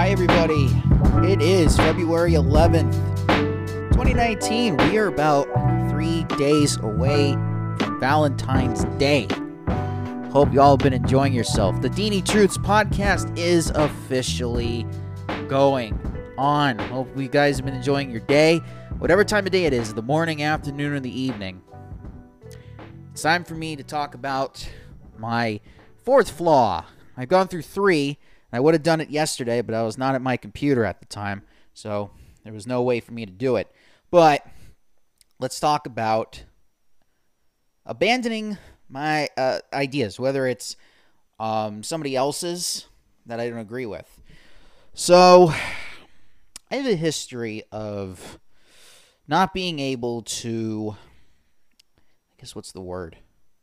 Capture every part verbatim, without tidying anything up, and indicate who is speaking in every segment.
Speaker 1: Hi everybody, it is February eleventh, twenty nineteen. We are about three days away from Valentine's Day. Hope you all have been enjoying yourself. The Deanie Truths podcast is officially going on. Hope you guys have been enjoying your day. Whatever time of day it is, the morning, afternoon, or the evening. It's time for me to talk about my fourth flaw. I've gone through three. I would have done it yesterday, but I was not at my computer at the time, so there was no way for me to do it. But let's talk about abandoning my uh, ideas, whether it's um, somebody else's that I don't agree with. So I have a history of not being able to, I guess what's the word?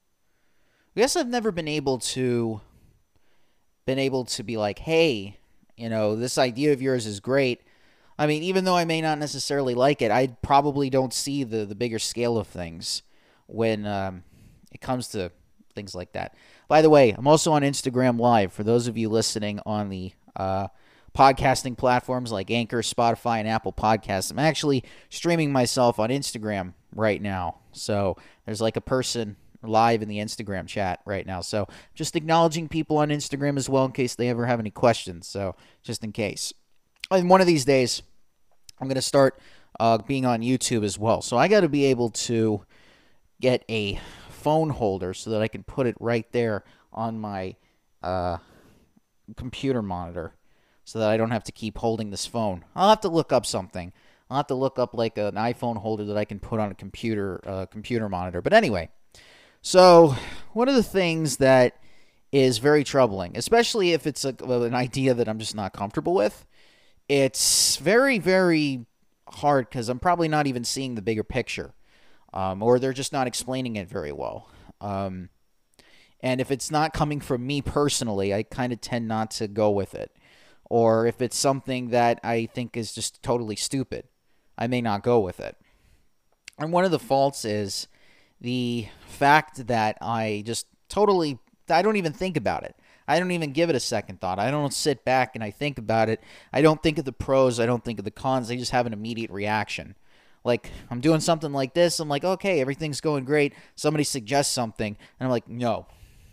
Speaker 1: I guess I've never been able to been able to be like, hey, you know, this idea of yours is great. I mean, even though I may not necessarily like it, I probably don't see the, the bigger scale of things when um, it comes to things like that. By the way, I'm also on Instagram Live. For those of you listening on the uh, podcasting platforms like Anchor, Spotify, and Apple Podcasts, I'm actually streaming myself on Instagram right now. So there's like a person live in the Instagram chat right now. So just acknowledging people on Instagram as well in case they ever have any questions. So just in case. And one of these days, I'm going to start uh, being on YouTube as well. So I got to be able to get a phone holder so that I can put it right there on my uh, computer monitor so that I don't have to keep holding this phone. I'll have to look up something. I'll have to look up like an iPhone holder that I can put on a computer uh, computer monitor. But anyway, so one of the things that is very troubling, especially if it's a, well, an idea that I'm just not comfortable with, it's very, very hard because I'm probably not even seeing the bigger picture, um, or they're just not explaining it very well. Um, and if it's not coming from me personally, I kind of tend not to go with it. Or if it's something that I think is just totally stupid, I may not go with it. And one of the faults is the fact that I just totally, I don't even think about it. I don't even give it a second thought. I don't sit back and I think about it. I don't think of the pros. I don't think of the cons. I just have an immediate reaction. Like, I'm doing something like this. I'm like, okay, everything's going great. Somebody suggests something. And I'm like, no.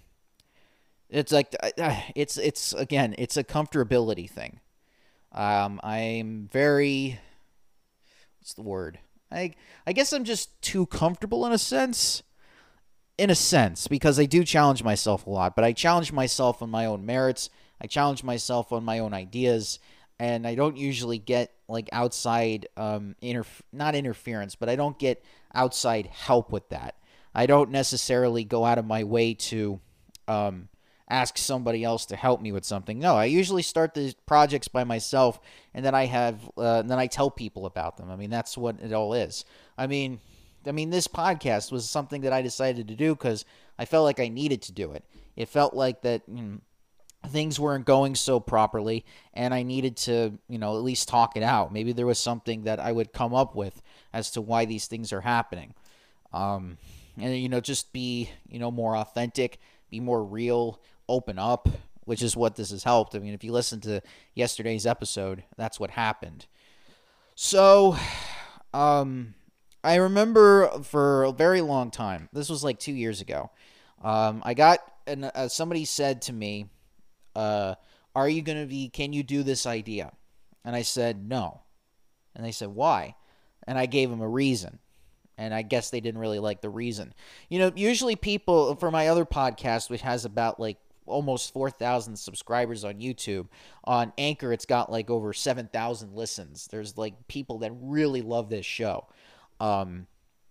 Speaker 1: It's like, it's, it's again, it's a comfortability thing. Um, I'm very, what's the word? I I guess I'm just too comfortable in a sense, in a sense, because I do challenge myself a lot, but I challenge myself on my own merits. I challenge myself on my own ideas, and I don't usually get like outside, um, interf- not interference, but I don't get outside help with that. I don't necessarily go out of my way to um, ask somebody else to help me with something. No, I usually start the projects by myself, and then I have, uh, and then I tell people about them. I mean, that's what it all is. I mean, I mean, this podcast was something that I decided to do because I felt like I needed to do it. It felt like that you know, things weren't going so properly, and I needed to, you know, at least talk it out. Maybe there was something that I would come up with as to why these things are happening, um, and you know, just be, you know, more authentic, be more real. Open up, which is what this has helped. I mean, if you listen to yesterday's episode, that's what happened. So, um, I remember for a very long time, this was like two years ago, um, I got, an, uh, somebody said to me, uh, are you going to be, can you do this idea? And I said, no. And they said, why? And I gave them a reason. And I guess they didn't really like the reason. You know, usually people, for my other podcast, which has about like almost four thousand subscribers on YouTube. On Anchor, it's got like over seven thousand listens. There's like people that really love this show. Um,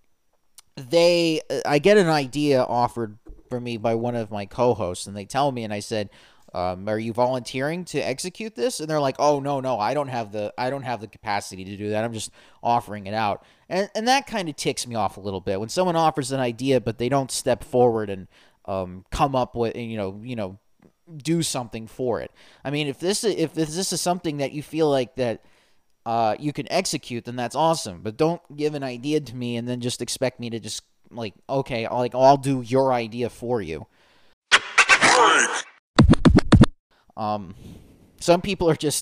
Speaker 1: they, I get an idea offered for me by one of my co-hosts, and they tell me, and I said, um, are you volunteering to execute this? And they're like, oh, no, no, I don't have the, I don't have the capacity to do that. I'm just offering it out. And, and that kind of ticks me off a little bit when someone offers an idea, but they don't step forward and, Um, come up with, you know, you know, do something for it. I mean, if this if this is something that you feel like that uh, you can execute, then that's awesome. But don't give an idea to me and then just expect me to just like, okay, I'll, like I'll do your idea for you. Um, some people are just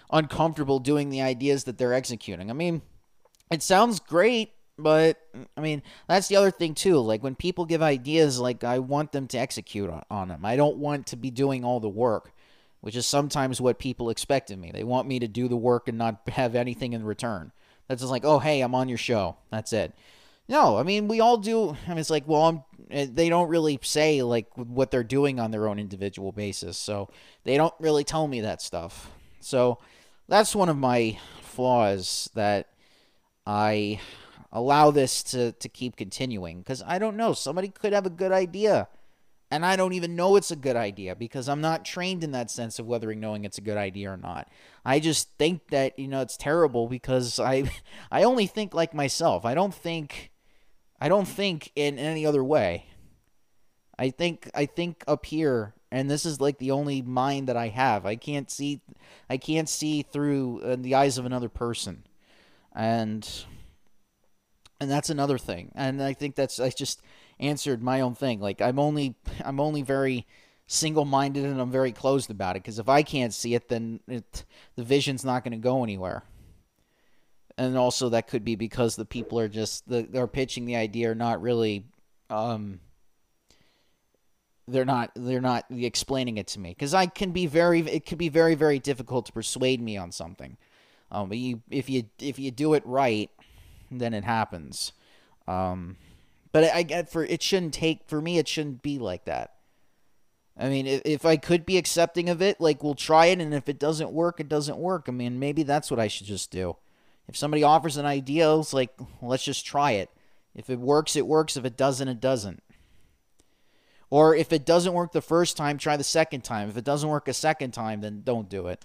Speaker 1: uncomfortable doing the ideas that they're executing. I mean, it sounds great, but I mean, that's the other thing too. Like when people give ideas, like I want them to execute on, on them. I don't want to be doing all the work, which is sometimes what people expect of me. They want me to do the work and not have anything in return. That's just like, oh, hey, I'm on your show. That's it. No, I mean, we all do. I mean, it's like, well, I'm, they don't really say like what they're doing on their own individual basis. So they don't really tell me that stuff. So that's one of my flaws, that I allow this to, to keep continuing, because I don't know. Somebody could have a good idea, and I don't even know it's a good idea because I'm not trained in that sense of whether knowing it's a good idea or not. I just think that, you know, it's terrible because I I only think like myself. I don't think I don't think in any other way. I think I think up here, and this is like the only mind that I have. I can't see I can't see through uh, the eyes of another person. And and that's another thing. And I think that's I just answered my own thing. Like I'm only I'm only very single-minded, and I'm very closed about it, because if I can't see it, then it, the vision's not going to go anywhere. And also that could be because the people are just the, they're pitching the idea are not really um they're not they're not explaining it to me, because I can be very it could be very very difficult to persuade me on something. Um, but you if you if you do it right, then it happens. Um, but I get for it shouldn't take for me. It shouldn't be like that. I mean, if, if I could be accepting of it, like we'll try it, and if it doesn't work, it doesn't work. I mean, maybe that's what I should just do. If somebody offers an idea, it's like, let's just try it. If it works, it works. If it doesn't, it doesn't. Or if it doesn't work the first time, try the second time. If it doesn't work a second time, then don't do it.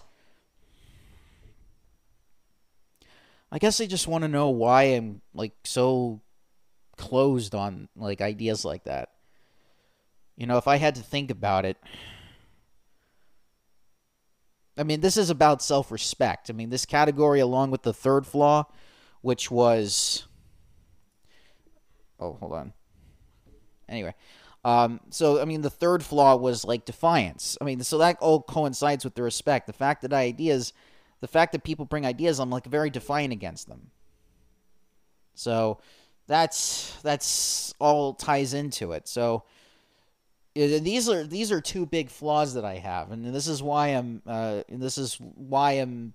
Speaker 1: I guess I just want to know why I'm like so closed on like ideas like that. You know, if I had to think about it, I mean, this is about self-respect. I mean, this category, along with the third flaw, which was, oh, hold on. Anyway, um, so I mean, the third flaw was like defiance. I mean, so that all coincides with the respect. The fact that ideas. The fact that people bring ideas, I'm like very defiant against them. So that's that's all ties into it. So these are these are two big flaws that I have, and this is why I'm uh, this is why I'm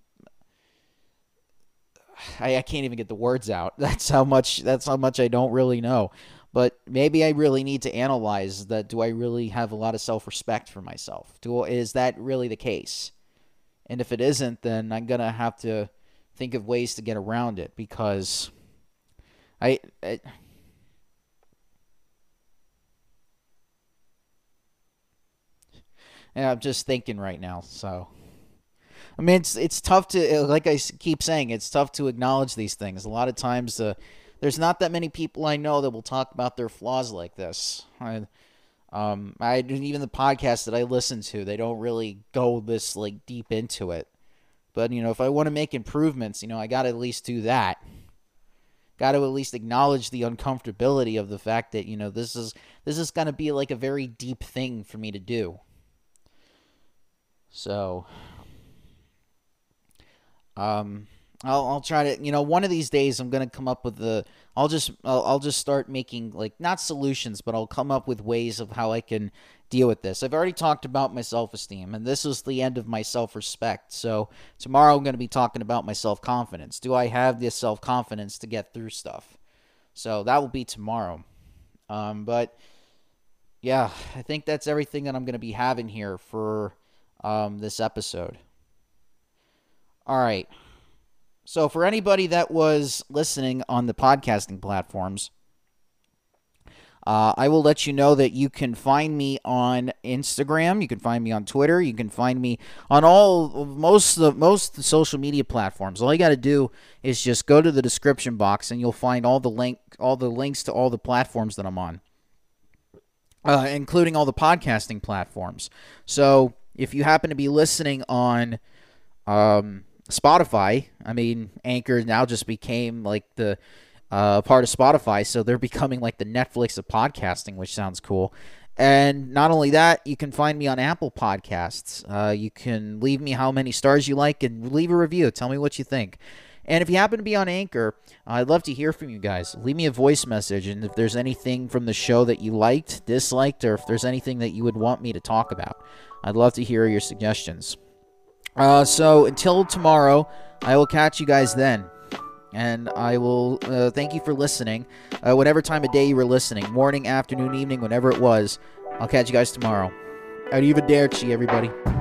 Speaker 1: I, I can't even get the words out. That's how much that's how much I don't really know. But maybe I really need to analyze that. Do I really have a lot of self-respect for myself? Do is that really the case? And if it isn't, then I'm going to have to think of ways to get around it, because I, I yeah, I'm just thinking right now. So, I mean, it's it's tough to, like I keep saying, it's tough to acknowledge these things. A lot of times, uh, there's not that many people I know that will talk about their flaws like this. I, Um, I even the podcasts that I listen to, they don't really go this like deep into it. But you know, if I want to make improvements, you know, I got to at least do that. Got to at least acknowledge the uncomfortability of the fact that, you know, this is this is going to be like a very deep thing for me to do. So, um, I'll I'll try to, you know, one of these days I'm gonna come up with the. I'll just I'll, I'll just start making like not solutions, but I'll come up with ways of how I can deal with this. I've already talked about my self-esteem, and this is the end of my self-respect. So tomorrow I'm going to be talking about my self-confidence. Do I have this self-confidence to get through stuff? So that will be tomorrow. Um, but yeah, I think that's everything that I'm going to be having here for um, this episode. All right. So for anybody that was listening on the podcasting platforms, uh, I will let you know that you can find me on Instagram, you can find me on Twitter, you can find me on all most of the, most of the social media platforms. All you got to do is just go to the description box, and you'll find all the link all the links to all the platforms that I'm on, uh, including all the podcasting platforms. So if you happen to be listening on um, Spotify, I mean, Anchor now just became like the uh, part of Spotify, so they're becoming like the Netflix of podcasting, which sounds cool. And not only that, you can find me on Apple Podcasts. Uh, you can leave me how many stars you like and leave a review. Tell me what you think. And if you happen to be on Anchor, I'd love to hear from you guys. Leave me a voice message, and if there's anything from the show that you liked, disliked, or if there's anything that you would want me to talk about, I'd love to hear your suggestions. Uh, so until tomorrow, I will catch you guys then. And I will uh, thank you for listening. Uh, whatever time of day you were listening, morning, afternoon, evening, whenever it was, I'll catch you guys tomorrow. Arrivederci, everybody.